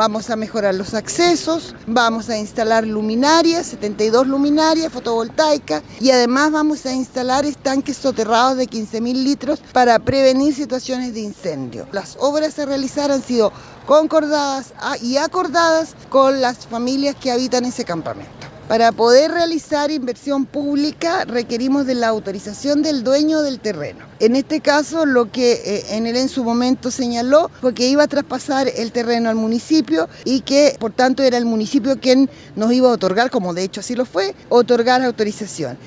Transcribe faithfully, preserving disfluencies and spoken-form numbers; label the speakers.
Speaker 1: Vamos a mejorar los accesos, vamos a instalar luminarias, setenta y dos luminarias fotovoltaicas, y además vamos a instalar estanques soterrados de quince mil litros para prevenir situaciones de incendio. Las obras a realizar han sido concordadas y acordadas con las familias que habitan ese campamento. Para poder realizar inversión pública requerimos de la autorización del dueño del terreno. En este caso, lo que eh, Enel en su momento señaló fue que iba a traspasar el terreno al municipio y que, por tanto, era el municipio quien nos iba a otorgar, como de hecho así lo fue, otorgar autorización.